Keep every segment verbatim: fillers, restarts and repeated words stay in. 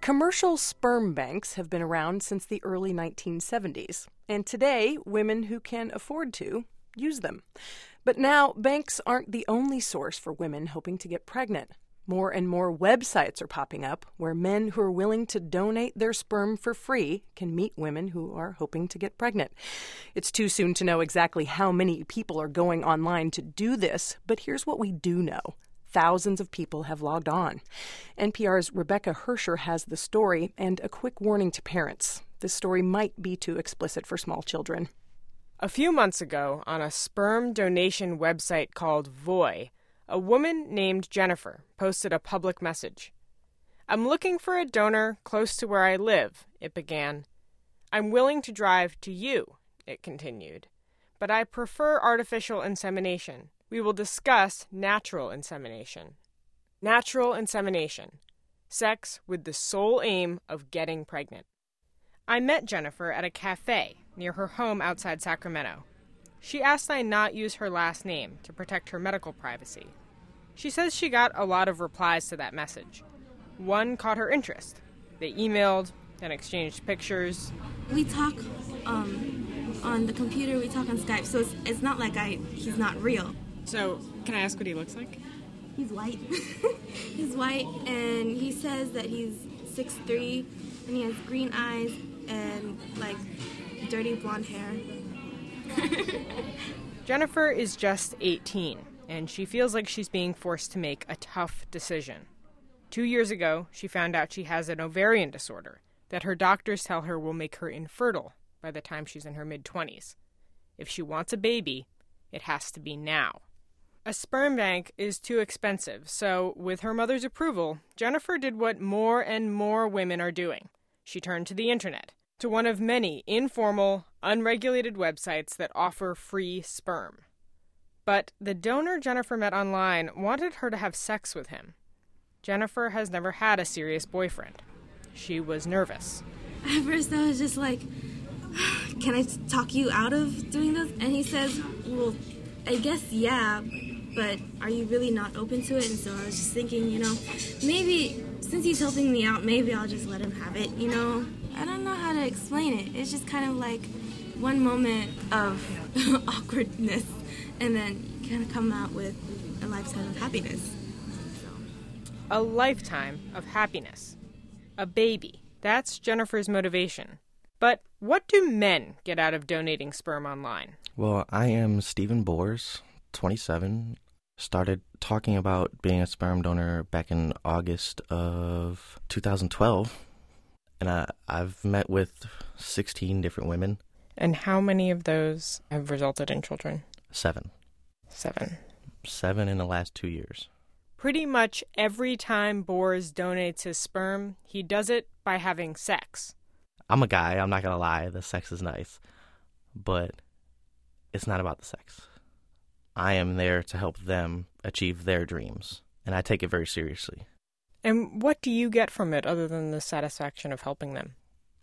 Commercial sperm banks have been around since the early nineteen seventies, and today women who can afford to use them. But now banks aren't the only source for women hoping to get pregnant. More and more websites are popping up where men who are willing to donate their sperm for free can meet women who are hoping to get pregnant. It's too soon to know exactly how many people are going online to do this, but here's what we do know. Thousands of people have logged on. N P R's Rebecca Hersher has the story and a quick warning to parents. This story might be too explicit for small children. A few months ago, on a sperm donation website called Voy, a woman named Jennifer posted a public message. "I'm looking for a donor close to where I live," it began. "I'm willing to drive to you," it continued. "But I prefer artificial insemination. We will discuss natural insemination." Natural insemination. Sex with the sole aim of getting pregnant. I met Jennifer at a cafe near her home outside Sacramento. She asked I not use her last name to protect her medical privacy. She says she got a lot of replies to that message. One caught her interest. They emailed and exchanged pictures. We talk um, on the computer, we talk on Skype, so it's, it's not like I he's not real. So, can I ask what he looks like? He's white. He's white, and he says that he's six three, and he has green eyes and, like, dirty blonde hair. Jennifer is just eighteen, and she feels like she's being forced to make a tough decision. Two years ago, she found out she has an ovarian disorder that her doctors tell her will make her infertile by the time she's in her mid-twenties. If she wants a baby, it has to be now. A sperm bank is too expensive, so with her mother's approval, Jennifer did what more and more women are doing. She turned to the internet, to one of many informal, unregulated websites that offer free sperm. But the donor Jennifer met online wanted her to have sex with him. Jennifer has never had a serious boyfriend. She was nervous. At first I was just like, can I talk you out of doing this? And he says, well, I guess yeah, but are you really not open to it? And so I was just thinking, you know, maybe since he's helping me out, maybe I'll just let him have it, you know? I don't know how to explain it. It's just kind of like one moment of awkwardness, and then you kind of come out with a lifetime of happiness. So. A lifetime of happiness. A baby. That's Jennifer's motivation. But what do men get out of donating sperm online? Well, I am Stephen Bors, twenty-seven. Started talking about being a sperm donor back in August of two thousand twelve. And I, I've met with sixteen different women. And how many of those have resulted in children? Seven. Seven. Seven in the last two years. Pretty much every time Bors donates his sperm, he does it by having sex. I'm a guy, I'm not going to lie, the sex is nice. But it's not about the sex. I am there to help them achieve their dreams, and I take it very seriously. And what do you get from it other than the satisfaction of helping them?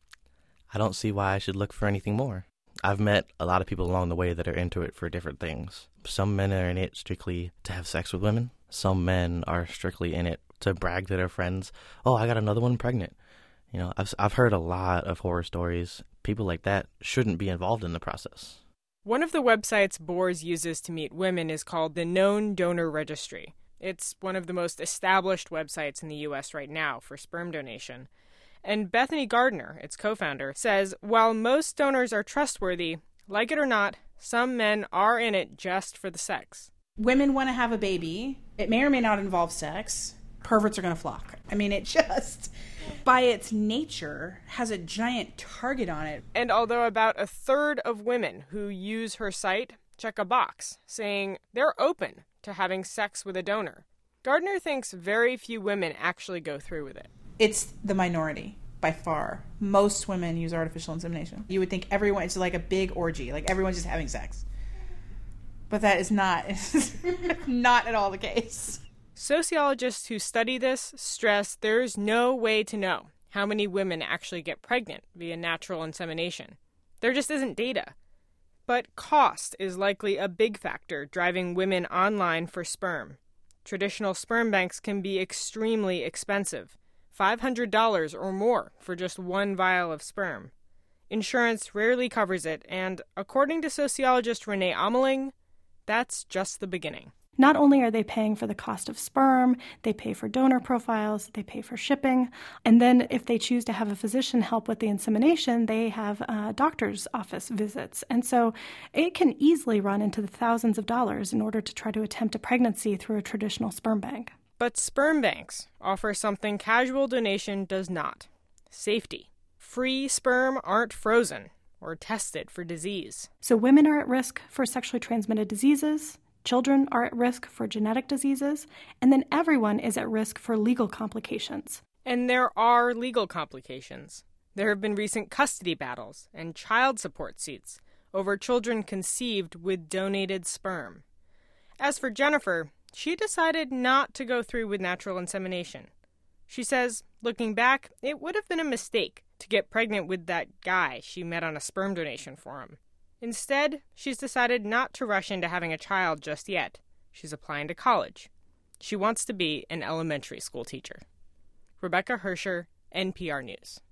I don't see why I should look for anything more. I've met a lot of people along the way that are into it for different things. Some men are in it strictly to have sex with women. Some men are strictly in it to brag to their friends, oh, I got another one pregnant. You know, I've, I've heard a lot of horror stories. People like that shouldn't be involved in the process. One of the websites Bors uses to meet women is called the Known Donor Registry. It's one of the most established websites in the U S right now for sperm donation. And Bethany Gardner, its co-founder, says while most donors are trustworthy, like it or not, some men are in it just for the sex. Women want to have a baby. It may or may not involve sex. Perverts are going to flock. I mean, it just, by its nature, has a giant target on it. And although about a third of women who use her site check a box saying they're open to having sex with a donor, Gardner thinks very few women actually go through with it. It's the minority, by far. Most women use artificial insemination. You would think everyone, it's like a big orgy, like everyone's just having sex. But that is not, not at all the case. Sociologists who study this stress there's no way to know how many women actually get pregnant via natural insemination. There just isn't data. But cost is likely a big factor driving women online for sperm. Traditional sperm banks can be extremely expensive. five hundred dollars or more for just one vial of sperm. Insurance rarely covers it, and according to sociologist Renee Ameling, that's just the beginning. Not only are they paying for the cost of sperm, they pay for donor profiles, they pay for shipping, and then if they choose to have a physician help with the insemination, they have uh, doctor's office visits. And so it can easily run into the thousands of dollars in order to try to attempt a pregnancy through a traditional sperm bank. But sperm banks offer something casual donation does not: safety. Free sperm aren't frozen or tested for disease. So women are at risk for sexually transmitted diseases, children are at risk for genetic diseases, and then everyone is at risk for legal complications. And there are legal complications. There have been recent custody battles and child support suits over children conceived with donated sperm. As for Jennifer, she decided not to go through with natural insemination. She says, looking back, it would have been a mistake to get pregnant with that guy she met on a sperm donation forum. Instead, she's decided not to rush into having a child just yet. She's applying to college. She wants to be an elementary school teacher. Rebecca Hersher, N P R News.